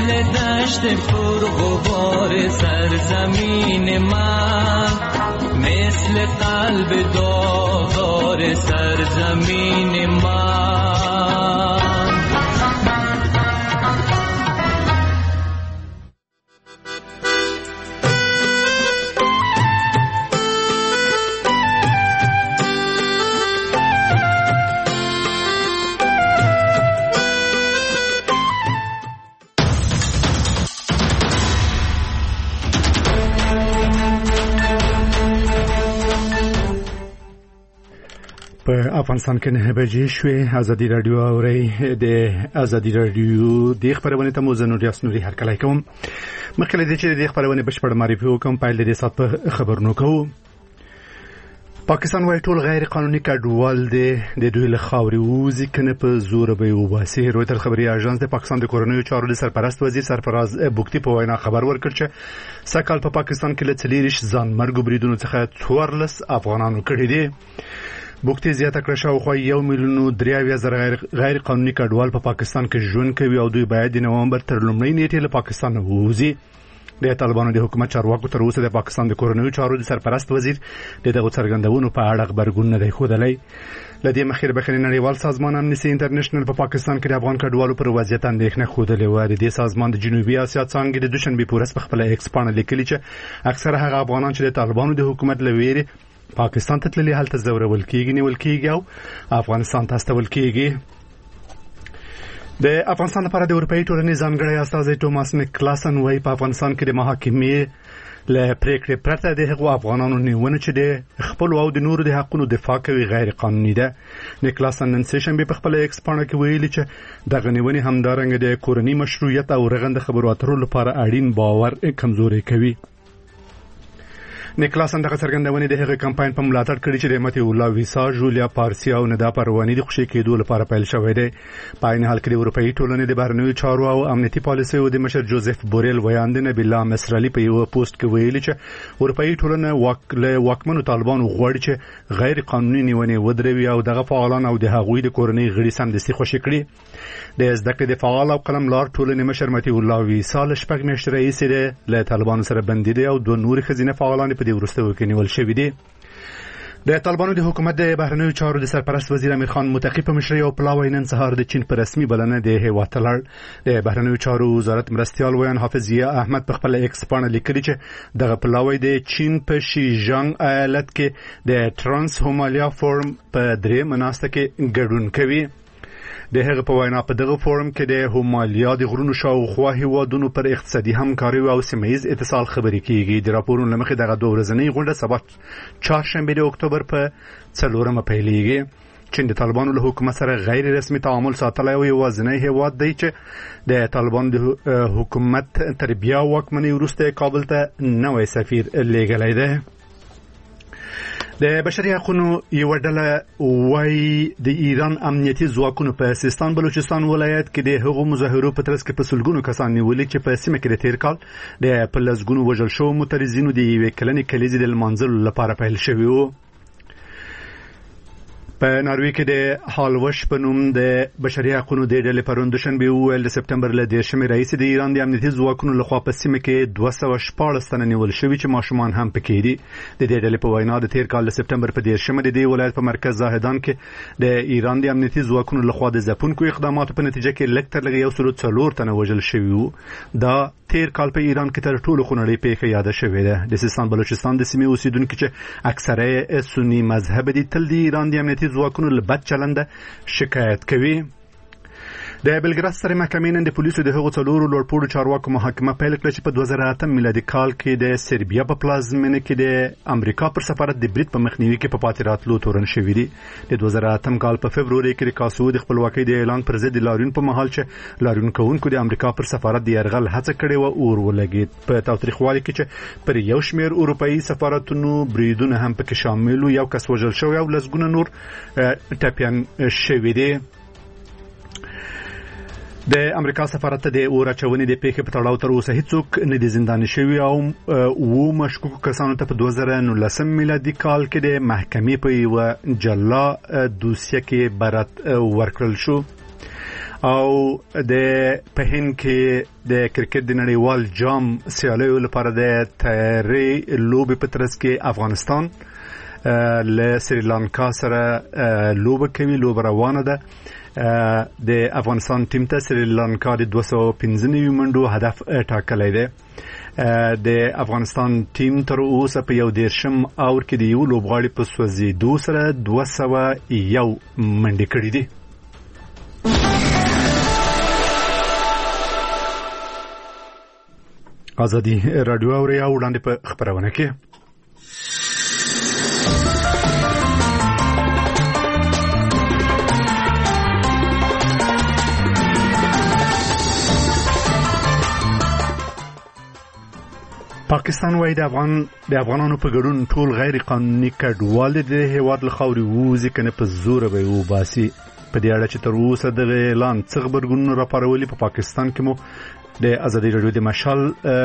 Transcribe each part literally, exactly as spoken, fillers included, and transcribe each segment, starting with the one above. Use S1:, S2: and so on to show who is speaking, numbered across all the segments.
S1: مثل دشت پر غبار سرزمین من، مثل قلب داغدار سرزمین من.
S2: په افغانستان کې نه بجې شوې. ازادي رادیو اوري د ازادي رادیو د خبرونه ته موزه ریاست نوري هر کله کوم مخکې د چې د خبرونه بشپړ معرفي وکم پایل د سات په خبرونو کوو. پاکستان وايي ټول غیر قانوني کډوال دي د دوی له خاورې وځي کنه په زور به وباسي. رويتر خبري اژانس د پاکستان د کورنیو چارو د سرپرست وزیر سرفراز بوکتی په وینا خبر ورکړ چې سکهال په پاکستان کې له څلېرش ځان مرګ بریدونو څخه څوارلس افغانانو کړي دي. بوکتی زیاته کړه شاوخوا یو میلیون دریاویا زره غیر, غیر قانوني کډوال په پا پاکستان کې ژوند کوي او دوی باید د نومبر تر لومړۍ نیټې له پاکستان ووځي. د طالبانو د حکومت چارواکو تر اوسه د پاکستان د کورنیو چارو د سرپرست وزیر د دغه څرګندونو په اړه خبرګون نه دی ښودلی. له دې مخکې بخښنې نړیوال سازمان امنیستي انټرنیشنل په پا پاکستان کې د افغان کډوالو پر وضعیت اندېښنه ښودلې وه. د دې سازمان د جنوبي اسیا څانګې د دوشنبې په ورځ په خپله ایکس پاڼه لیکلي چې اکثره هغه افغانان چې د طالبانو د حکومت له ویرې پاکستان ته تللي هلته زورول کېږي نیول کېږي او افغانستان ته استول کېږي. د افغانستان لپاره د اروپאי ټولنې ځانګړی استازی ټوماس میکلاسن وايي په افغانستان کې د محاکمې له پریکړې پرته د هغو افغانانو نیونه چې د خپل او د نورو د حقونو دفاع کوي غیر قانوني ده. میکلاسن نن سه شنبه په خپل ایکس پاڼه کې ویلي چې دغه نیونې همدارنګه د کورنۍ مشروعیت او رغنده خبرو اترو لپاره اړین باور کمزوري کوي. نیکلاسن دغه څرګندونې د هغه کمپاین په ملاتړ کړي چې د متي الله ویسا جولیا پارسي او ندا پرواني د خوشي کېدو لپاره پیل شوې ده. په عین حال کې د اروپאי ټولنې د بهرنیو چارو او امنیتي پالیسۍ د مشر جوزف بوریل ویاند نه بلا مسرلی په یو پوسټ کې ویلي چې اروپאי ټولنه واکله واکمنو طالبانو غواړي چې غیر قانوني نیونې ودروي او دغه فعالان او د هغوی د کورنۍ غړي سمدستي خوشي کړي. د زدکې د فعال او قلم لار ټولنې مشر متي الله ویسا له شپږ میاشتې رئیس دی له طالبانو سره بندي دی او دوه نور خزینه فعالان په دې ورسته کې نیول شوی دی. د طالبانو د حکومت د بهرنیو چارو د سرپرست وزیر امیر خان متقی په مشرۍ او پلاوی نن سهار د چین په رسمي بلنه د هیواد ته لاړ. د بهرنیو چارو وزارت مرستیال ویان حافظ ضیا احمد په خپل ایکس پاڼه لیکلي چې دغه پلاوی د چین په شیجانګ ایالت کې د ترانس هومالیا فورم په درې مناسته کې ګډون کوي. د هغه په وینا په دغه فورم کې د هومالیا د غرونو شاوخوا هیوادونو پر اقتصادي همکاري او سیمه‌ییز اتصال خبرې کیږي. د راپورونو لمخې دغه دوه ورځنۍ غونډه سبا چهارشنبه د اکتوبر په څلورمه پیلېږي. چین د طالبانو له حکومت سره غیر رسمي تعامل ساتلی او یوازینی هیواد دی چې د طالبانو د حکومت تر بیا واکمنۍ وروسته کابل ته نوی سفیر لیږلی دی. د بشري حقوقو یو ډله وايي د ایران امنیتي ځواکونو په سیستان بلوچستان ولایت کې د هغو مظاهرو په ترڅ کې په سلګونو کسان نیولي چې په سیمه کې د تیر کال د پلسګونو وژل شو مترزینو د یوې کلنې کلیزې د لمانځلو لپاره پیل شوی و. په ناروی کې د هالوش په نوم د بشري حقوقو د ډلې پرون دوشنبه ویل د سپتمبر له دیرشمې رئیس د ایران د امنیتي ځواکونو لخوا په سیمه کې دوه سوه شپاړس تنه نیول شوي چې ماشومان هم پکې دي. د دې ډلې په وینا د تیر کال د سپتمبر په دیرشمه د دې ولایت په مرکز زاهدان کې د ایران د امنیتي ځواکونو لخوا د ځپونکو اقداماتو په نتیجه کې لږ تر لږه یو سل څلور تنه وژل شوي وو. دا تیر کال په ایران کې تر ټولو خونړۍ پیښه یاده شوې ده. د سیستان بلوچستان د سیمې اوسیدونکو چې اکثره سنی مذهب دي تل د ایران د امنیتي ځواکونو له بد چلنده شکایت کوي. د بلګراد سره محکمې نن د پولیسو د هغو څلورو لوړپوړو چارواکو محاکمه پیل کړه چې په دوه زره اته میلادي کال کې د سربیا په پلازمینه کې د امریکا پر سفارت د برید په مخنیوي کې په پاتې راتلو تورن شوي دي. د دوه زره اته کال په فبروري کې د کاسو د خپلواکۍ د اعلان پر ضد لاریون په مهال چې لاریون کوونکو د امریکا پر سفارت د یرغل هڅه کړې و اور ولګید. په تاریخوالي کې چې پر یو شمېر اروپאי سفارتونو بریدونه هم پکې شامل و، یو کس وژل شوی او لسګونه نور ټپیان شوي دي. د امریکا سفارت ته د اور اچونې د پیښې په تړاو تر اوسه هیڅوک نه دي زنداني شوي او و مشکوکو کسانو ته په دوه زره نولسم میلادي کال کې د محکمې په یوه جلا دوسیه کې برات ورکړل شو او د په هند کې د کرکټ د نړیوال جام سیالیو لپاره د تیاری لوبې په ترڅ کې افغانستان له سریلانکا سره لوبه کوي. لوبه روانه ده. د افغانستان ټیم ته سریلانکا د دوه سوه پنځه نوي منډو هدف ټاکلی دی. د افغانستان ټیم تر اوسه په یو دیرشم اور کې د یو لوبغاړي په سوځېدو سره دوه سوه یو منډې کړي دي. ازادي راډیو اوري او وړاندې په خبرونه کې پاکستان وايي د افغان د افغانانو په ګډون ټول غیر قانوني کډوال د هیواد له خاورې ووځي کنه په زور به وباسي. په دې اړه چې تر اوسه د اعلان څخه خبرګون راپارولي په پاکستان کې مو د ازادي راډیو د مشال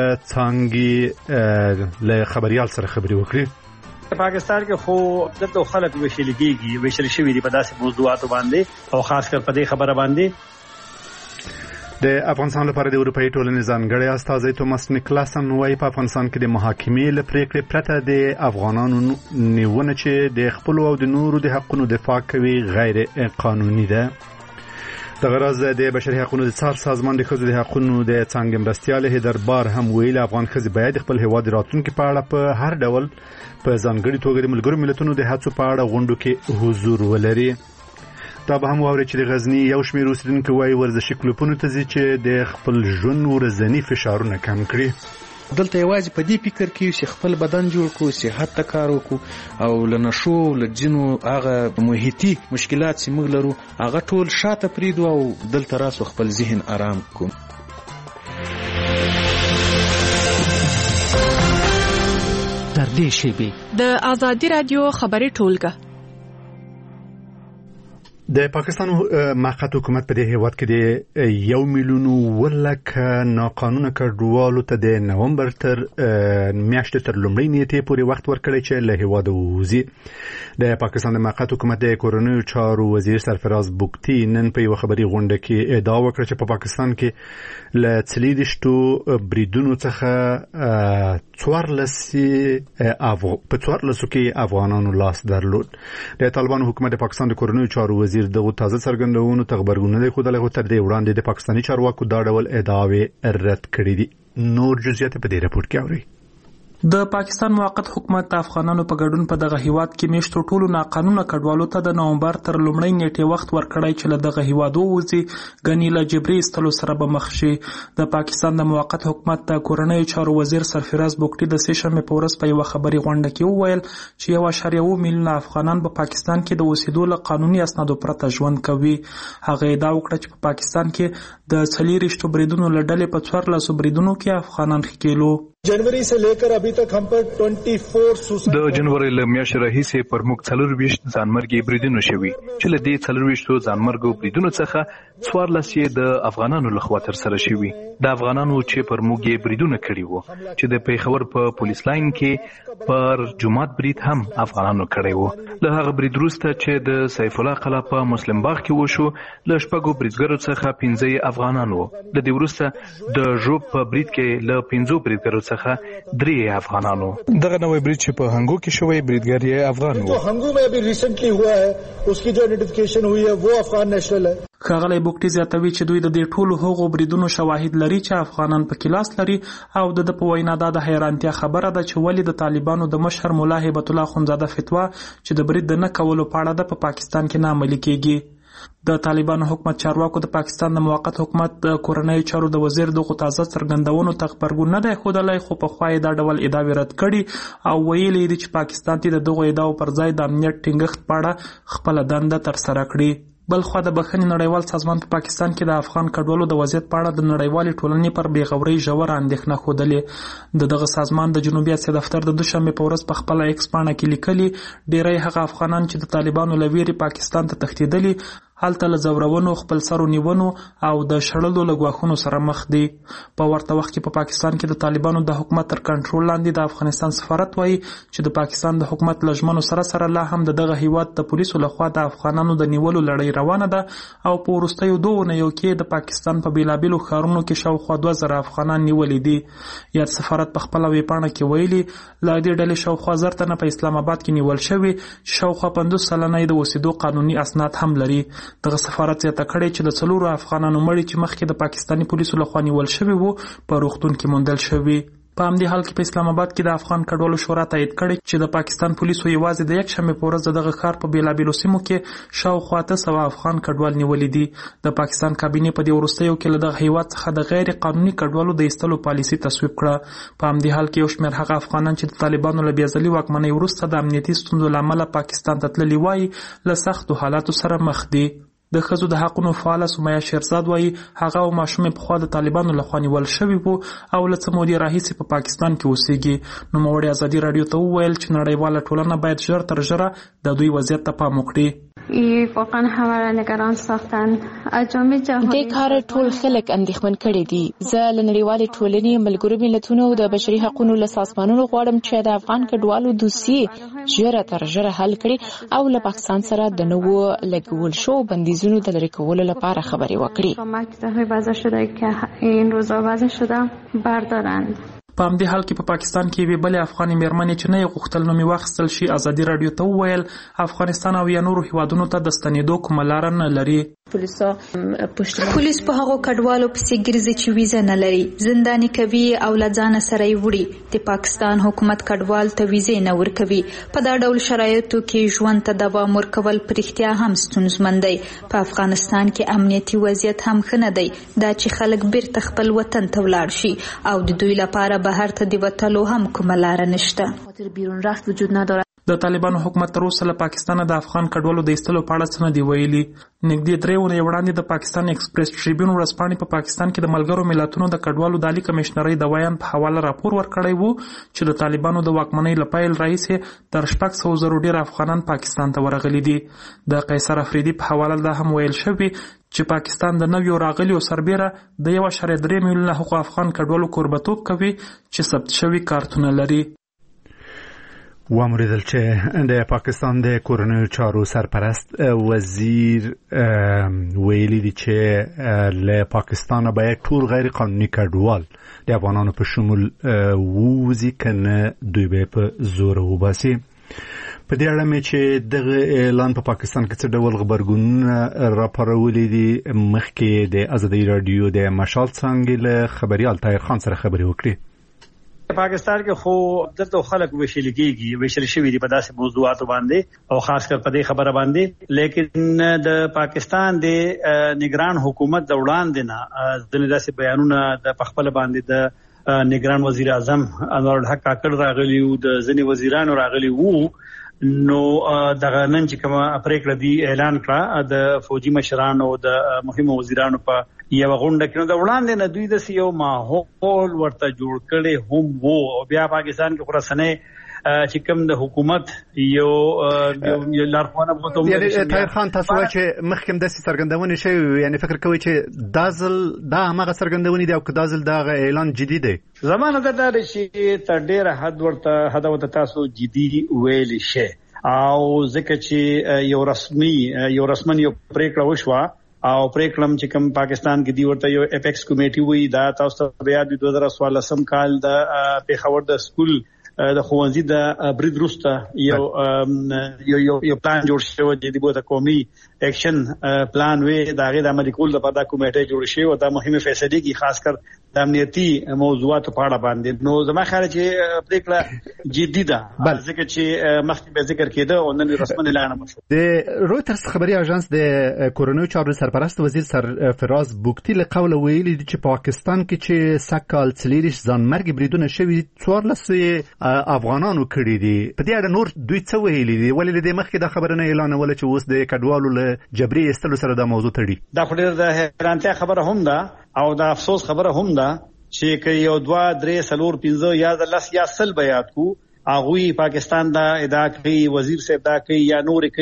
S2: څنګه له خبريال سره خبري وکړي.
S3: په پاکستان کې خو دغه خلک وشل کېږي وشل شوی دي په داسې موضوعاتو باندې او خاص کر په دې خبره باندې.
S2: د افغانستان لپاره د اروپאי ټولنې ځانګړی استازی توماس نیکلاسن وايي په افغانستان کې د محاکمې له پریکړې پرته د افغانانو نیونه چې د خپل او د نورو د حقوقو دفاع کوي غیر قانوني ده. د غرض د بشري حقوقو د څار سازمان د ښځو د حقوقو د څنګه مرستيال هدربار هم ویل افغان ښځې باید خپل هیواد راتلونکي په اړه په هر ډول په ځانګړي توګه د ملګرو ملتونو د هڅو په اړه غونډو کې حضور ولري. دا به هم واوري چې د غزنی یو شمېر اوسیدونکو وايي ورزشي کلوبونو ته ځي چې د خپل ژوند ورځنی فشارونه کم کړي.
S4: دلته یوازې په دې فکر کې چې خپل بدن جوړ کړو، صحت ته کار وکړو او له نشو له جنو هغه محیطي مشکلات چې موږ لرو هغه ټول شاته پریږدو او دلته راسو خپل ذهن آرام کړو.
S5: تر دې شیبې
S6: د ازادي راډیو خبري ټولګه
S2: د پاکستان موقت حکومت په دې هیواد کې د یو میلیون ولک ناقانونه کډوالو ته د نومبر تر میاشتې تر لومړۍ نیټې پورې وخت ورکړی چې له هیواد ووځي. د پاکستان د موقت حکومت د کورنیو چارو وزیر سرفراز بوکتی نن په یو خبري غونډه کې ادعا وکړه چې په پاکستان کې له څلېدشتو بریدونو څخه څوارلسي افغان په څوارلسو کې افغانانو لاس درلود. د طالبانو حکومت د پاکستان د کورنیو چارو وزیر دغه تازه څرګندونو ته خبرګون نه خو دغه تر دې وړاندې د پاکستاني چارواکو دا ډول ادعاوې رد کړې دي. نور جزئیات په دې راپور کې اوري.
S7: د پاکستان موقت حکومت د افغانانو په ګډون په دغه هیواد کې میشتو ټولو ناقانونه کډوالو ته د نومبر تر لومړۍ نیټې وخت ورکړی چې له دغه هیواد ووځي غنی له جبري استلو سره به مخ شي. د پاکستان د موقت حکومت د کورنیو چارو وزیر سرفراز بوکتی د سه شنبه په ورځ په یو خبري غونډه کې وویل چې یو اشاریه اووه میلیونه افغانان په پاکستان کې د اوسېدو له قانوني اسنادو پرته ژوند کوي. هغه ادعا وکړه چې په پاکستان کې د څلېرویشتو بریدونو له ډلې په څوارلسو بریدونو کې افغانان ښکېلو.
S8: जनवरी से लेकर अभी तक हम पर चौबीस सुसाइड
S9: د جنوري له میاشتې راهیسې پر موږ څلرویشت ځانمرګي بریدونه شوي چې له دې څلرویشتو ځانمرګو بریدونو څخه څوارلس یې د افغانانو له خوا ترسره شوي. د افغانانو چې پر موږ یې بریدونه کړي وو چې د پیښور په پولیس لاین کې پر جمعات برید هم افغانانو کړی وو. له هغه برید وروسته چې د سیف الله قلعه په مسلم باغ کې وشو له شپږو بریدګرو څخه پنځه افغانان وو. له دې وروسته د ژوب په برید کې له پنځو بریدګرو درې افغانانو.
S10: دغه نوې برید چې په هنګو کې شوی بریدګر یې افغان و.
S8: جو هنګو में अभी रिसेंटली हुआ है उसकी जो आइडेंटिफिकेशन हुई है वो अफगान नेशनल है.
S7: ښاغلی بوکټي زیاتوي چې دوی د دې ټولو هغو بریدونو شواهد لري چې افغانان په کې لاس لري او د په وینا دا د حیرانتیا خبره ده چې ولې د طالبانو د مشر ملا هیبت الله خونزاده فتوا چې د برید د نه کولو په اړه د په پاکستان کې نه عملي کیږي. د طالبانو حکومت چارواکو د پاکستان د موقت حکومت د کورنیو چارو د وزیر دغه تازه څرګندونو ته خبرګون نه دی ښودلی خو په خوا یې دا ډول ادعاوې رد کړي او ویلي دي چې پاکستان ته د دغو ادعاو پر ځای د امنیت ټینګښت په اړه خپله دنده ترسره کړي. بل خو د بخښنې نړیوال سازمان په پاکستان کې د افغان کډوالو د وضعیت په اړه د نړیوالې ټولنې پر بېغورۍ ژوره اندېښنه ښودلې. د دغه سازمان د جنوبي اسیا دفتر د دوشنبې په ورځ په خپله ایکس پاڼه کې لیکلي ډېری هغه افغانان چې د طالبانو له ویرې پاکستان ته تښتېدلي هلته له ځورونو، خپلسرو نیونو او د شړلو له ګواښونو سره مخ دي. په ورته وخت کې په پا پاکستان کې د طالبانو د حکومت تر کنټرول لاندې د افغانستان سفارت وایي چې د پاکستان د حکومت له ژمنو سره سره لا هم د دغه هیواد د پولیسو لخوا د افغانانو د نیولو لړۍ روانه ده او په وروستیو دوو اونیو کې د پاکستان په بیلابیلو ښارونو کې شاوخوا دوه زره افغانان نیولي دي. یاد سفارت په خپله ویبپاڼه کې ویلي له دې ډلې شاوخوا زر تنه په اسلام آباد کې نیول شوي چې شاوخوا پنځوس سلنه یې د اوسېدو قانوني اسناد هم لري. دغه سفارت زیاته کړې چې د څلورو افغانانو مړي چې مخکې د پاکستاني پولیسو لخوا نیول شوي وو په روغتون کې موندل شوي. په همدې حال کې په اسلام آباد کې د افغان کډوالو شورا تایید کړی چې د پاکستان پولیسو یوازې د یکشنبې په ورځ دغه ښار په بیلابیلو سیمو کې شاوخوا اته سوه افغان کډوال نیولي دي. د پاکستان کابینې په دې وروستیو کې له دغه هیواد څخه د غیر قانوني کډوالو د ایستلو پالیسي تصویب کړه. په همدې حال کې یو شمېر هغه افغانان چې د طالبانو له بېځلي واکمنۍ وروسته د امنیتي ستونزو له امله پاکستان ته تللي وایي له سختو حالاتو سره مخ دي. د ښځو د حقونو فعاله سمیه شیرزاد وایي هغه او ماشومې پخوا د طالبانو لخوا نیول شوي وو او له څه مودې راهیسې په پاکستان کې اوسېږي. نوموړې ازادي راډیو ته وویل چې نړیواله ټولنه باید ژر تر ژره د دوی وضعیت ته پام وکړي.
S11: واقعا همه را نگران ساختن. اجرام جهانی
S6: د کار ټول خلک اندېښمن کړي دي. زه له نړیوالې ټولنې، ملګرو ملتونو او د بشري حقوقو له سازمانونو غواړم چې د افغان کډوالو دوسیې ژر تر ژره حل کړي او له پاکستان سره د نوو لګول شو بندیزونو د لرې کولو لپاره خبرې وکړي.
S11: کمک وضع شده که این روزا وضع شده بردارند.
S7: په همدې حال کې په پاکستان کې یوې بلې افغانې مېرمنې چې نه یې غوښتل نوم یې واخیستل شي ازادي راډیو ته وویل افغانستان او یا نورو هیوادونو ته د ستنېدو کومه لاره نه لري.
S12: پولیس په هغو کډوالو پسې ګرځي چې ویزه نه لري، زنداني کوي او له ځانه سره یې وړي. د پاکستان حکومت کډوال ته ویزې نه ورکوي. په دا ډول شرایطو کې ژوند ته دوام ورکول په رښتیا هم ستونزمن دی. په افغانستان کې امنیتي وضعیت هم ښه نه دی. دا چې خلک بیرته خپل وطن ته ولاړ شي او د دوی لپاره بهر ته د وتلو هم کومه لاره نشته.
S11: بیرون رفت وجود نداره.
S7: د طالبانو حکومت تر اوسه له پاکستانه د افغان کډوالو د ایستلو په اړه څه نه دي ویلي. نږدې درې اونۍ وړاندې د پاکستان ایکسپریس ټریبیون ورځپاڼې په پاکستان کې د ملګرو ملتونو د کډوالو د عالي کمشنرۍ د ویان په حواله راپور ورکړی وو چې د طالبانو د واکمنۍ له پیل راهیسې تر شپږ سوه زرو ډېر افغانان پاکستان ته ورغلي دي. د قیصر افریدي په حواله دا هم ویل شوي چې پاکستان د نویو راغلیو سربیره د یو اعشاریه درې میلیونه حقوق افغان کډوالو کوربتوب کوي چې ثبت شوي کارتونه لري.
S2: واوریدل چې د پاکستان د کورنیو چارو سرپرست وزیر ویلي دي چې له پاکستان باید ټول غیر قانوني کډوال د افغانانو په شمول ووزي کنه دوی به په زور وباسي. په دې اړه مې چې دغه اعلان په پاکستان کې څه ډول غبرګونونه راپارولي دي مخکې د ازادي راډیو د مشال څانګې له خبريال طاهر خان سره خبرې وکړي.
S3: پاکستان کې خو دلته خلک وشل کېږي وشل شوی دي په داسې موضوعاتو باندې او خاص کر په دې خبره باندې، لیکن د پاکستان د نگران حکومت د وړاندې نه د داسې بیانونه د خپل باندې د نگران وزیر اعظم انور الحق کاکړ راغلی او د ځینې وزیرانو راغلی وو. نو دغه نن چې کومه پریکړه دی اعلان کړه د فوجي مشرانو او د مهمو وزیرانو په یو غونډه کې نو د وړاندې نه دوی د یو ماحول ورته جوړ کړي هم وو. او بیا پاکستان کې خراسانه چې کوم د حکومت یو یو لارښوونه بوته
S2: یعنی طاهر خان تاسو چې مخکې د څرګندونې شوی یعنی فکر کوي چې دازل دا هغه څرګندونې دی او که دازل دا اعلان جدي دی؟
S3: زمانه دا د چې تر ډیره حد ورته حد ورته تاسو جدي ویل شي او ځکه چې یو رسمي یو رسمن یو پریکړه وشوه او پریکړم چې کوم پاکستان کې دی ورته یو اپیکس کمیټي وی دا تاسو ته بیا د دوه زره څوارلسم کال د پیښور د سکول د خوانزي د برید روسته یو یو یو پلان جوړ شوی دی د قومي اکشن پلان وی دا غي د عملي کول د پدا کمیټه جوړ شوی او دا مهمه فیصله کی خاص کر د امنیتي موضوعات په اړه باندې. نو زما خیال چې پریکړه جدي ده ځکه چې مخکې به ذکر کېده او نن رسمن اعلان وشو.
S2: د رويترز خبري اژانس د کورونو چارو سرپرست وزیر سرفراز بوکتی له قوله ویلي دي چې پاکستان کې چې سکهال څلیریش ځانمرګ بریدونه شوي څوارلس افغانانو کړي دي. په دې اړه نور دوی څه ویلي دي؟ ولې د مخکې د خبرونه اعلان ول چې اوس د کډوالو له جبري استلو سره د موضوع تړي؟
S3: دا خو ډېر د حیرانتیا خبره هم ده او د افسوس خبره هم ده چې که یو دوه درې څلور پنځه یا د لس یا سل بیات کو هغوی پاکستان دا ادعا کوي، وزیر صاحب دا کوي یا نور کوي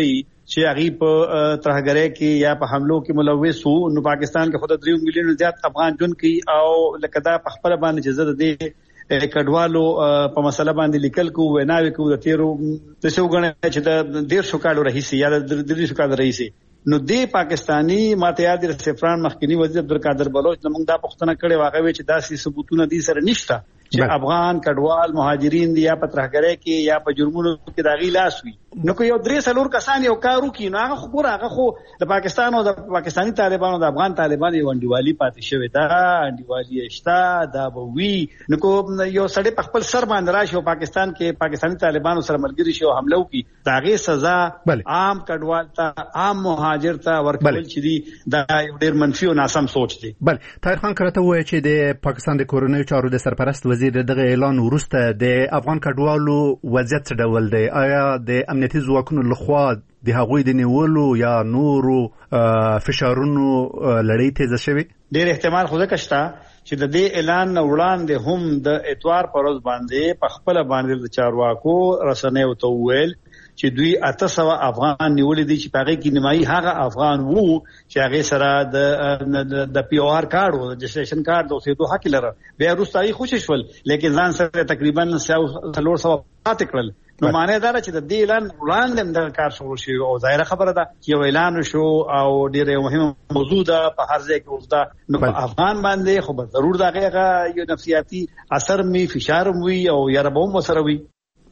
S3: چې هغه په ترهګرۍ کې یا په حملو کې ملوث وو. نو پاکستان کې خود درې میلیون زیات افغان جون کې او لکه دا په خپل باندې چې زړه دې کډوالو په مسله باندې لیکل کو وناوي کو د تیرو د څو غنه چې د ډیر شو کالو رئیسي یا د درې شو کالو رئیسي نو د پاکستانی ماته یاد د سفران مخکنی وزیر عبدالقادر بلوچ موږ دا پښتنه کړي واقعي چې داسې ثبوتونه دي سره نشته چې افغان کډوال مهاجرین دي یا په ترهګرۍ کې یا په جرمونو کې داغي لاس وي. نو کو یو درې سلور کسان یو کارو کې نو هغه خو هغه خو د پاکستان او د پاکستانی طالبانو د افغان طالبانو یو انډیوالي پاتې شوی دا انډیوالي اشتا دا به وی نو کو یو سړی په خپل سر باندې راشي او پاکستان کې پاکستانی طالبانو سره ملګری شي او حمله وکړي داغه سزا عام کډوال ته عام مهاجر ته ورکول چې دي دا یو ډیر منفي او ناسم سوچ دی.
S2: بل طاهر خان کرته وایي چې د پاکستان د کورونی چارو د سرپرست وزیر دغه اعلان ورسته د افغان کډوالو وضعیت څه ډول دی؟ آیا د امنیتي ځواکونو لخوا د هغوی د نیولو یا نورو فشارونو لړۍ تیزه شوې؟
S3: ډېر احتمال خو ځکه شته چې د دې اعلان وړاندې هم د اتوار پر ورځ باندې په خپل باندې د چارواکو رسنیو ته وویل چې دوی اته سوه افغان نیولې دي چې هغه کې نیمایي هغه افغان وو چې هغه سره د د پی او آر کارت او رجسټریشن کارت د اوسېدو حق لري. بیا وروسته یې خوشی شول لیکن ځان سره تقریبا څلور سوه پاتې کړل. نو معنی دا چې د دې اعلان وړاندې د کار شروع شي او ظاهره خبره ده چې یو اعلان شو او ډېر مهمه موضوع ده په هر ځای کې اوس ده نو په افغان باندې خو به ضرور دا غیغه یو نفسیاتي اثر می فشار وي او یا ربو مسره وي.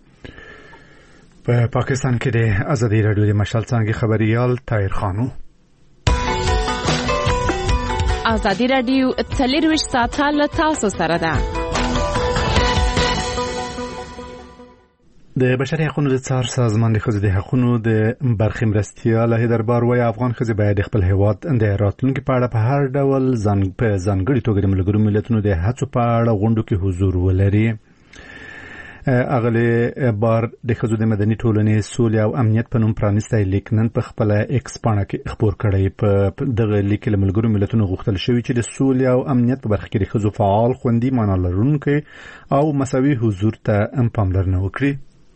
S2: په پاکستان کې د ازادي رادیو د مشال څنګه خبريال طاهر خانو.
S6: ازادي رادیو څلرویشت ساعته له تاسو سره ده.
S2: د بشري حقوقو د څار سازمان د ښځو د حقوقو د برخې مرستیال هیدربار وایي افغان ښځې باید خپل هیواد د راتلونکي په اړه په هر ډول ځان په ځانګړي توګه د ملګرو ملتونو د هڅو په اړه غونډو کې حضور ولري. اغلی بار د ښځو د مدني ټولنې سولې او امنیت په نوم پرانیستی لیک نن په خپل ایکس پاڼه کې خپور کړی. په دغه لیک له ملګرو ملتونو غوښتل شوی چې د سولې او امنیت په برخه کې د ښځو فعال خوندي معنا لرونکي او مساوي حضور ته هم پاملرنه وکړي.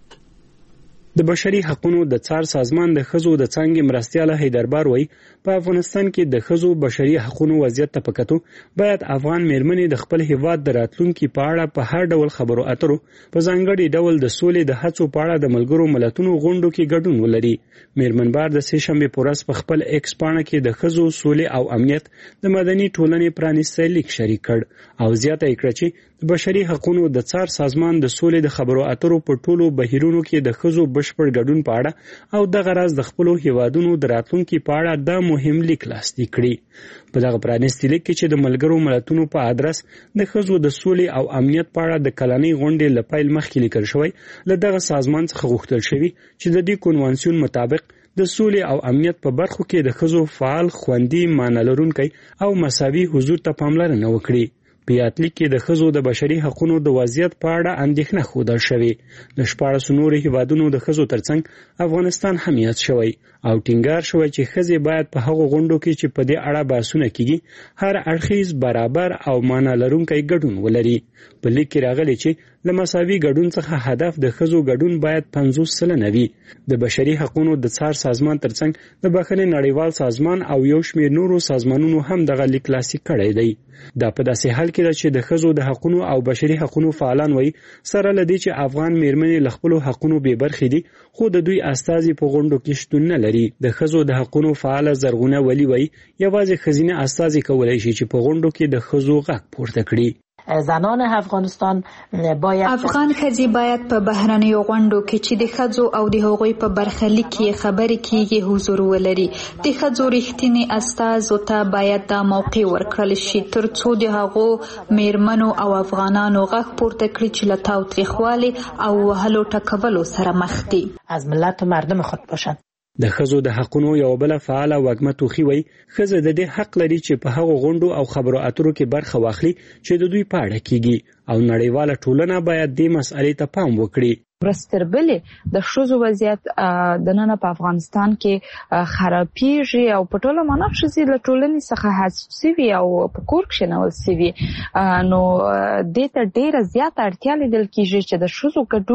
S13: د بشري حقوقو د څار سازمان د ښځو د څانګې مرستیال هیدربار وایي په افغانستان کې د ښځو بشري حقوقو وضعیت ته پکتو باید افغان میرمنې د خپل هیواد د راتلونکي په اړه په هر ډول خبرو اترو په ځانګړي ډول د سولې د هڅو په اړه د ملګرو ملتونو غونډو کې ګډون ولري. میرمنبار د سه شنبه په ورځ په خپل ایکس پاڼه کې د ښځو سولې او امنیت د مدني ټولنې پرانیستی لیک شریک کړ او زیاته کړه چې د بشري حقوقو د څار سازمان د سولې د خبرو اترو په ټولو بهیرونو کې د ښځو بشپړ ګډون په اړه او دغه راز د خپل هیوادونو د راتلونکي په اړه د مهم لیک لاسلیک کړي. په دغه پرانیستي لیک کې چې د ملګرو ملتونو په ادرس د ښځو د سولې او امنیت په اړه د کلنۍ غونډې له پیل مخکې لیکل شوی له دغه سازمان څخه غوښتل شوی چې د دې کنوانسیون مطابق د سولې او امنیت په برخو کې د ښځو فعال خوندي معنا لرونکي او مساوي حضور ته پاملرنه وکړي. په یاتلیک کې د ښځو د بشري حقوقو د وضعیت په اړه اندېښنه ښودل شوې. د شپاړسو نورو هیوادونو د ښځو ترڅنګ افغانستان هم یاد شوی او ټینګار شوی چې ښځې باید په هغو غونډو کې چې په دې اړه بحثونه کیږي هر اړخیز برابر او معنا لرونکی ګډون ولري. په لیک کې راغلی چې له مساوي ګډون څخه هدف د ښځو ګډون باید پنځوس سلنه وي. د بشري حقوقو د څار سازمان ترڅنګ د بخښنې نړیوال سازمان او یو شمېر نورو سازمانونو هم دغه لیک لاسلیک کړی دی. دا په داسې حال کې ده چې د ښځو د حقوقو او بشري حقوقو فعالان وایي سره له دې چې افغان میرمنې له خپلو حقوقو بې برخې دي خو د دوی استازي په غونډو کې شتون نه لري. د ښځو د حقوقو فعاله زرغونه ولی وایي یوازې ښځینه استازي کولی شي چې په غونډو کې د ښځو غږ پورته کړي.
S14: زنان افغانستان باید
S12: افغان ښځې باید په بهرنیو غونډو کې چې د ښځو او د هغوی په برخلیک کې خبرې کیږي حضور ولري. د ښځو رښتینی استازو ته باید دا موقع ورکړل شي ترڅو د هغو میرمنو او افغانانو غږ پورته کړي چې له تاوتریخوالي او وهلو ټکولو سره مخ دي.
S14: از ملت و مردم خود باشند.
S13: د ښځو د حقوقو یو بل فعال وګمه توخی وای ښځه د دې حق لري چې په هغو غونډو او خبرو اترو کې برخه واخلي چې د دوی په اړه کیږي او نړیواله ټولنه باید دې مسئلې ته پام وکړي.
S15: برستربلې د ښځو وضعیت د نن په افغانستان کې خرابېږي او په ټوله معنا ښځې له ټولنې څخه حذف شوي او په کور کښېنول شوي. نو دې ته ډېره زیاته اړتیا لیدل کېږي چې د ښځو ګډون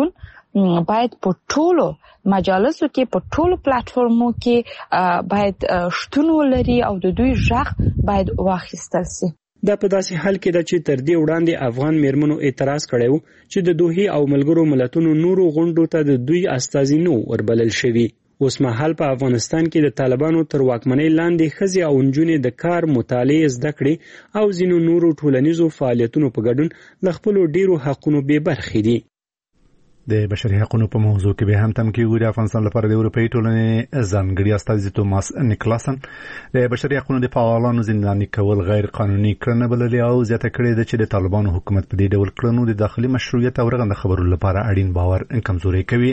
S15: باید په ټولو مجالسو کې په ټولو پلیټفارمو کې باید شتون ولري او د دوی ژغ باید واخیستل شي.
S13: دا په داسې حال کې ده چې تر دې وړاندې افغان میرمنو اعتراض کړی و چې د دوحې او ملګرو ملتونو نورو غونډو ته د دوی استازي نه وربلل شوي. اوس مهال په افغانستان کې د طالبانو تر واکمنۍ لاندې ښځې او نجونې د کار، مطالعې، زده کړې او ځینو نورو ټولنیزو فعالیتونو په ګډون له خپلو ډیرو حقونو بې برخې دي.
S2: د بشري حقوقو په موضوع کې به هم تم کېږي. د افغانستان لپاره د اروپאי ټولنې ځانګړي استازي توماس نیکلاسن د بشري حقوقو د فعالانو زنداني کول غیر قانوني کړنه بللې او زیاته کړې ده چې د طالبانو حکومت په دې ډول کړنو د داخلي مشروعیت او رغنده خبرو لپاره اړین باور کمزوري کوي.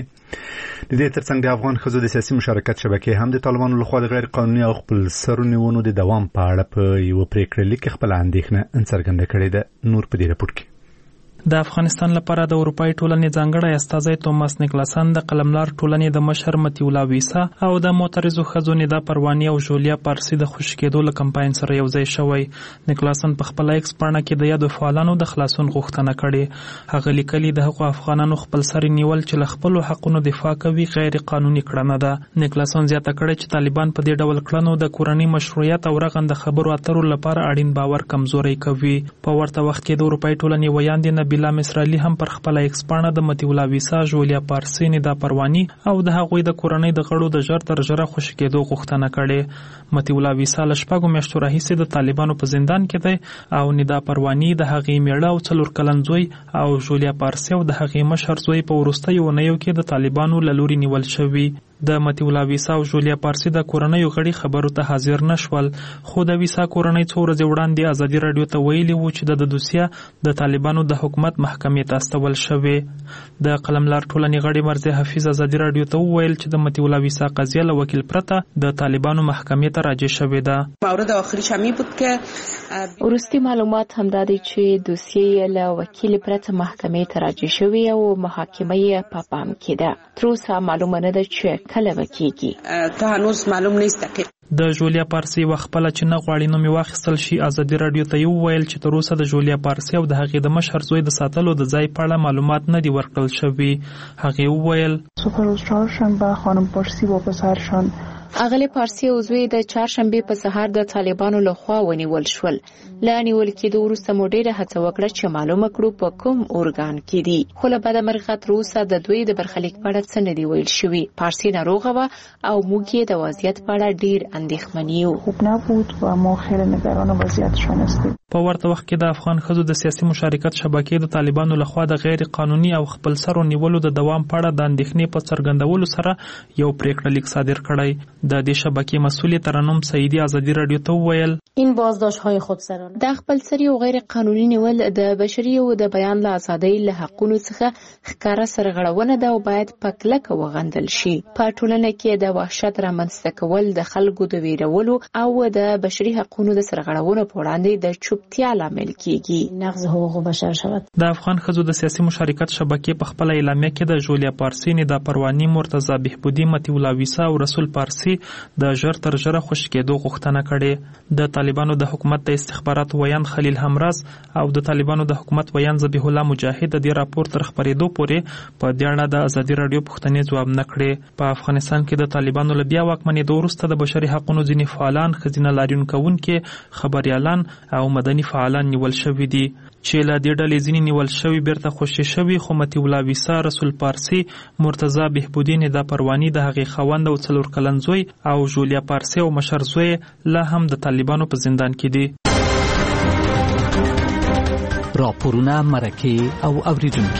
S2: د دې ترڅنګ د افغان ښځو د سیاسي مشارکت شبکې هم د طالبانو لخوا د غیر قانوني او خپل سرو نیونو د دوام په اړه په یو پریکړه لیک خپل اندېښنه څرګنده کړې ده. نور په دې راپور کې
S7: د افغانستان لپاره د اروپאי ټولنې ځانګړی استازی توماس نیکلاسن د قلملار ټولنې د مشر متي الله ویسا او د معترضو ښځو ندا پرواني او جولیا پارسي د خوشی کېدو له کمپاین سره یو ځای شوی. نیکلاسن په خپل ایکس پاڼه کې د یادو فعالانو د خلاصون غوښتنه کړې. هغه لیکلي د هغو افغانانو خپل سر نیول چې له خپل حقونو دفاع کوي غیر قانوني کړنه ده. نیکلاسن زیاته کړې چې طالبان په دې ډول کړنو د کورنۍ مشروعیت او رغنده خبرو اترو لپاره اړین باور کمزوري کوي. په ورته وخت کې د اروپאי ټولنې ویاندې نبیلا مصرالي هم پر خپل ایکس پاڼه د متي الله ویسا، جولیا پارسي، ندا پرواني او د هغوی د کورنۍ د غړو د ژر تر ژره خوشي کېدو غوښتنه کړې. متي الله ویسا له شپږو میاشتو راهیسې د طالبانو په زندان کې دی او ندا پرواني د هغې میړه او څلور کلن زوی او جولیا پارسي او د هغې مشر زوی په وروستیو اونیو کې د طالبانو له لوري نیول شوي. د متي الله ویسا او جولیا پارسي د کورنۍ غړي خبرو ته حاضر نشول، خو د ویسا کورنۍ څو ورځې وړاندې ازادي رادیو ته ویلي وو چې د دوسیه د طالبانو د حکومت محکمې ته استول شوی. د قلملار ټولنې غړي مرزي حفیظ ازادي رادیو ته وویل چې د متي الله ویسا قضیه له وکیل پرته د طالبانو محکمې ته راجع شوې ده.
S16: مورد آخرش همی بود که
S6: وروستي معلومات هم دا دي چې دوسیه له وکیل پرته محکمې ته راجع شوې او محاکمه یې په پام کې ده. تر اوسه معلومه نه ده چې کله وکیږي.
S16: تا هنوز معلوم نیست دقیق.
S7: د جولیا پارسي وخپله چې نه غواړي نوم یې واخیستل شي، ازادي رادیو ته یې وویل چې تر اوسه د جولیا پارسي او د هغې د مشر زوی د ساتلو د ځای په اړه معلومات نه دي ورکړل شوي. هغې وویل
S17: روز چهارشنبه خانم پارسی با پسرشان
S6: اغلی پارسی او زوی د چهارشنبه په سهار د طالبانو لخوا ونیول شول. له نیول کېدو وروسته مو ډېره هڅه وکړه چې معلومه کړو په کوم ارګان کې دي، خو له بده مرغه تر اوسه د دوی د برخلیک په اړه څه نه دي ویل شوي. پارسی ناروغه وه او موږ یې د وضعیت په اړه ډېر اندېښمن یو.
S17: خوب نبود و ما خیلی نگران وضعیتشان هستیم.
S7: په ورته وخت کې د افغان ښځو د سیاسي مشارکت شبکې د طالبانو لخوا د غیر قانوني او خپل سرو نیولو د دوام په اړه د اندېښنې په څرګندولو سره یو پریکړه لیک صادر کړی. د دې شبکې مسؤل ترنم سعیدی ازادي رادیو ته وویل
S18: این بازداشت‌های خودسرانه
S6: د خپل سری او غیر قانوني نیول د بشري او د بیان له ازادۍ له حقونو څخه ښکاره سرغړونه ده او باید په کلکه وغندل شي. په ټولنه کې د وحشت رامنځته کول د خلکو د ویرولو او د بشري حقونو د سرغړونو په وړاندې د چوپتیا لامل کیږي.
S18: نقض حقوق بشر شود.
S7: د افغان ښځو د سیاسي مشارکت شبکې په خپل اعلامیه کې د جولیا پارسي، ندا پرواني، مرتضی بهبودی، متي الله ویسا او رسول پارسي د ژر تر ژره خوشي کېدو غوښتنه کړې. د طالبانو د حکومت د استخباراتو ویان خلیل همراز او د طالبانو د حکومت ویان ذبیح الله مجاهد د دې راپور تر خپرېدو پورې په دې اړه د ازادي رادیو پوښتنې ځواب نه کړې. په افغانستان کې د طالبانو له بیا واکمنېدو وروسته د بشري حقونو ځینې فعالان، ښځینه لاریون کوونکي، خبریالان او مدني فعالان نیول شوي دي چې له دې ډلې ځینې نیول شوي بیرته خوشي شوي، خو متي الله ویسا، رسول پارسي، مرتضی بهبودی، ندا پرواني، د هغې خاوند او څلور کلن زوی او جولیا پارسي او مشر زوی لا هم د طالبانو په زندان کې دي.
S5: راپورونه، مرکې او اوریدونکي.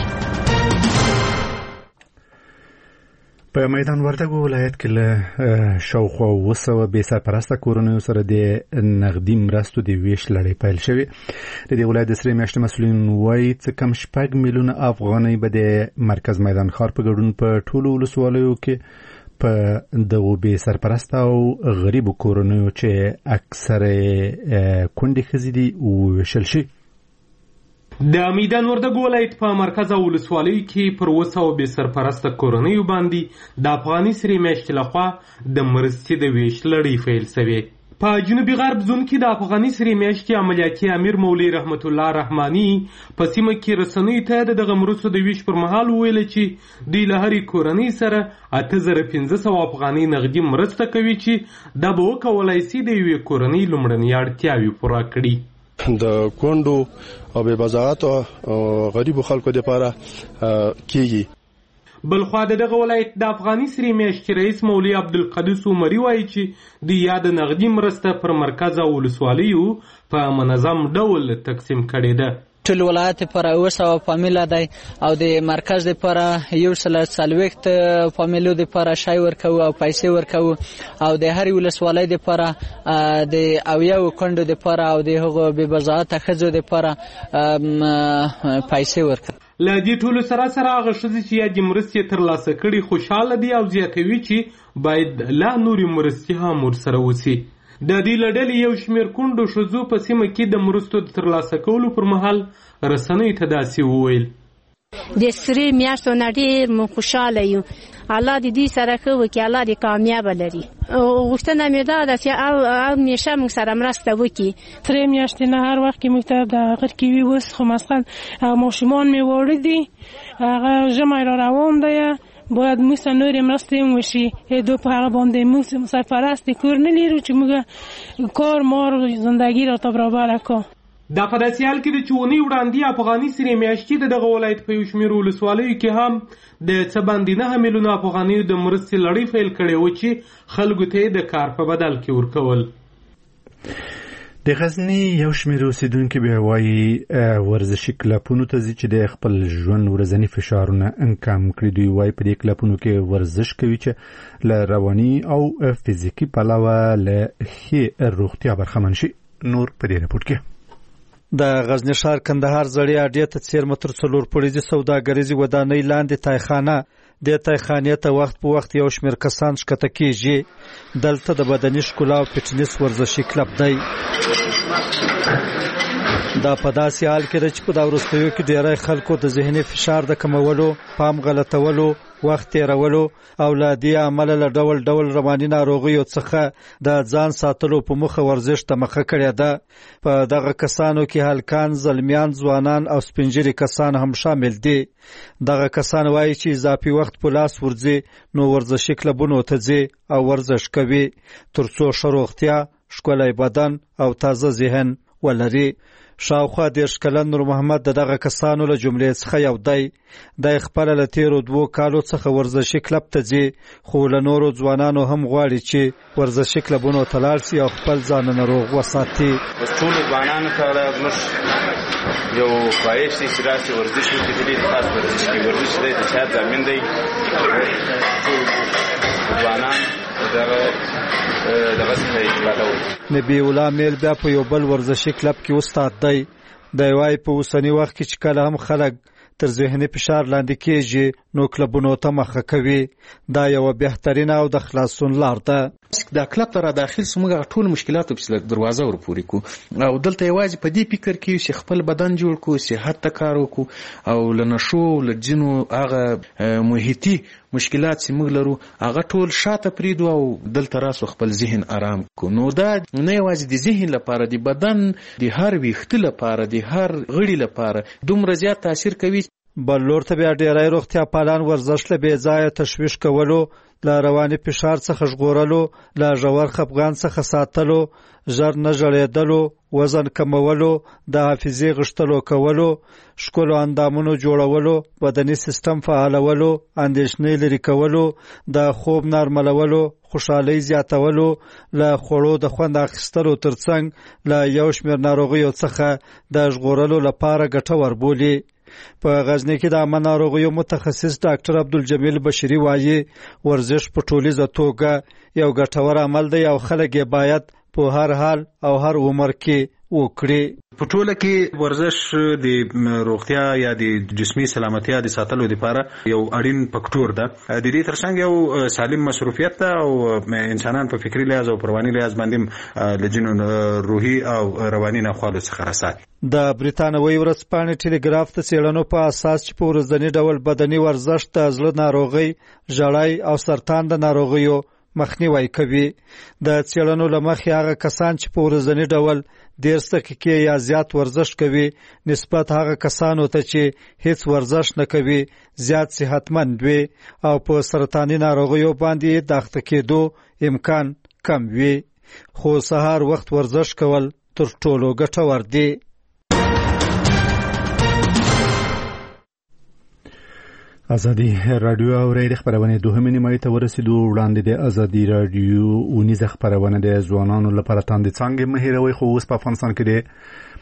S2: په میدان وردګو ولایت کې له شاوخوا اوه سوه بې سرپرسته کورنیو سره د نغدي مرستو د ویش لړۍ پیل شوې. د دې ولایت د سرې میاشتې مسؤلین وایي څه کم شپږ میلیونه افغانۍ به د مرکز میدان ښار په ګډون په ټولو ولسوالیو کې په دغو بې سرپرسته او غریبو کورنیو چې اکثره کونډې ښځې دي وویشل شي.
S19: د میدان وردګو ولایت په مرکز او ولسوالیو کې پر اوه سوه بې سرپرسته کورنیو باندې د افغاني سرې میاشتې لخوا د مرستې د ویش لړۍ پیل شوې. په جنوبي غرب زون کې د افغاني سرې میاشتې عملیاتي امیر مولوي رحمت الله رحماني په سیمه کې رسنیو ته د دغه مرستو د ویش پر مهال وویل چې دوی له هرې کورنۍ سره اته زره پنځه سوه افغانۍ نغدي مرسته کوي چې دا به وکولای سي د یوې کورنۍ لومړنۍ اړتیاوې پوره کړي.
S20: د کونډو او بې بضاعتو غریبو خلکو دپاره کیږي.
S19: بلخوا د دغه ولایت د افغاني سرې میاشتې رئیس مولوي عبدالقدوس عمري وایي چې د یاد نغدي مرسته پر مرکز او ولسوالیو په منظم ډول تقسیم کړې ده.
S21: ټول ولایت پر اوه سوه فامیله دی او د مرکز لپاره یو سل څلوېښت فامیلو لپاره شی ورکوو او پیسې ورکوو او د هرې ولسوالۍ لپاره د اویاو کونډو لپاره او د هغو بې بضاعته ښځو لپاره پیسې ورکوو.
S19: له دې ټولو سره سره هغه ښځې چې یادې مرستې ترلاسه کړي خوشحاله دي او زیاتوي چې باید لا نورې مرستې هم ورسره وسي. د دې له ډلې یو شمېر کونډو ښځو په سیمه کې د مرستو د ترلاسه کولو پر مهال رسنیو ته داسې وویل:
S22: د سرې میاشتو نه ډېر مو خوشحاله یو. الله دې دې سره ښه وکړي، الله دې کامیابه لري. غوښتنه مې دا ده چې همیشه موږ سره مرسته وکړي.
S23: سرې میاشتې نه هر وخت کې موږ ته د غر کې وي. اوس خو مثلا ماشومان مې واړه دي، هغه ژمی را روان دی، باید موږ ته نورې مرستې هم وشي. دو په هغه باندې موږ سرپرست کور نه لرو چې موږ کار مار زندگی را ته برابره کړو.
S19: دا په داسې حال کې ده چې اونۍ وړاندې افغاني سرې میاشتې د دغه ولایت په یو شمېر ولسوالیو کې هم د څه باندې نهه میلیونه افغانیو د مرستې لړۍ پیل کړې وه چې خلکو ته یې د کار په بدل کې ورکول.
S2: د غزني یو شمېر اوسیدونکي بیا وایي ورزشي کلبونو ته ځي چې د خپل ژوند ورځني فشارونه کم کړي. دوی وایي په دې کلبونو کې ورزش کوي چې له رواني او فزیکي پلوه له ښې روغتیا برخمن شي. نور په دې رپورټ کې
S24: د غزنی ښار کندهار زړې اډې ته څیرمه تر څلور پوړیزې سوداګریزې ودانۍ لاندې تایخانه. دې تایخانې ته وخت په وخت یو شمېر کسان ښکته کېږي. دلته د بدني ښکلا او فټنس ورزشي کلب دی. دا په داسې حال کې ده چې په دا وروستیو کې ډېری خلکو د ذهني فشار د کمولو، پام غلطولو، وخت تېرولو او له دې عمله له ډول ډول رواني ناروغیو څخه د ځان ساتلو په موخه ورزش ته مخه کړې ده. په دغه کسانو کې هلکان، زلمیان، ځوانان او سپینږیري کسان هم شامل دي. دغه کسان وایي چې اضافي وخت په لاس ورځي نو ورزشي کلبونو ته ځي او ورزش کوي تر څو ښه روغتیا، ښکلی بدن او تازه ذهن ولري. شاوخوا دېرش کلن نور محمد د دغه کسانو له جملې څخه یو دی. دی خپله له تېرو دوو کالو څخه ورزشي کلب ته ځي، خو له نورو ځوانانو هم غواړي چې ورزشي کلبونو ته لاړ شي او خپل ځانونه روغ وساتي.
S25: ټولو ځوانانو ته موږ یو خواهش دی چې راسي ورزش وکړي. د دې خاص ورزش کوي. ورزش دی د صحت ضامن دی. ځوانان دغه دغه څخه استفاده وکړي.
S24: نبی الله میل بیا په یو بل ورزشي کلب کې استاد دی. دی وایي په اوسني وخت کې چې کله هم خلک تر ذهني فشار لاندې کېږي نو کلبونو ته مخه کوي. دا یوه بهترینه او د خلاصون لار ده.
S4: دا کلب ته را داخل سو موږ ټول مشکلاتو پسې دروازه ورپورې کو او دلته یوازې په دې فکر کې چې خپل بدن جوړ کو، صحت ته کار وکړو او له نشو له ځینو هغه محیطي مشکلات چې موږ لرو هغه ټول شاته پرېږدو او دلته راسو خپل ذهن آرام کو. نو دا نه یوازې د ذهن لپاره، د بدن د هر ویښته لپاره، د هر غړي لپاره دومره زیات تاثیر کوي.
S24: بل لور ته بیا ډېری روغتیا پالان ورزش له بې ځایه تشویش کولو، له رواني فشار څخه ژغورلو، له ژور خفګان څخه ساتلو، ژر نه ژړېدلو، وزن کمولو، د حافظې غښتلو کولو، ښکلو اندامونو جوړولو، بدني سیستم فعالولو، اندېښنې لرې کولو، د خوب نرملولو، خوشحالۍ زیاتولو، له خوړو د خوند اخیستلو ترڅنګ له یو شمېر ناروغیو څخه د ژغورلو لپاره ګټور بولي. په غزنی کې د عامه ناروغیو متخصص ډاکټر عبدالجمیل بشری وایي ورزش په ټولیزه توګه یو ګټور عمل دی او خلک یې باید په هر حال او هر عمر کې وکړي.
S26: په ټوله کې ورزش د روغتیا یا د جسمي سلامتیا د ساتلو لپاره یو اړین فکټور ده. د دې ترڅنګ یو سالم مصروفیت ده او انسانان په فکری لحاظ او رواني لحاظ باندې له جنون روحي او رواني ناخوالو څخه رسات.
S24: د بریتانوي ورځپاڼې ټیلیګراف ته څېړنو په اساس چې په ورځني ډول بدني ورزش د زړه ناروغۍ، ژړای او سرطان د ناروغیو مخنیوي کوي. د څېړنو له مخې هغه کسان چې په ورځني ډول دېرش دقیقې یا زیات ورزش کوي نسبت هغه کسانو ته چې هیڅ ورزش نه کوي زیات صحتمند وي او په سرطاني ناروغیو باندې د اخته کېدو امکان کم وي. خو سهار وخت ورزش کول تر ټولو ګټور دی.
S2: ازادي رادیو او ریډ خبرونه دوهمه نیمه ته ورسېدو. وړاندې د ازادي رادیو اونیزه خبرونه د ځوانانو لپاره تاند څنګه مهیروي خو اوس په افغانستان کې د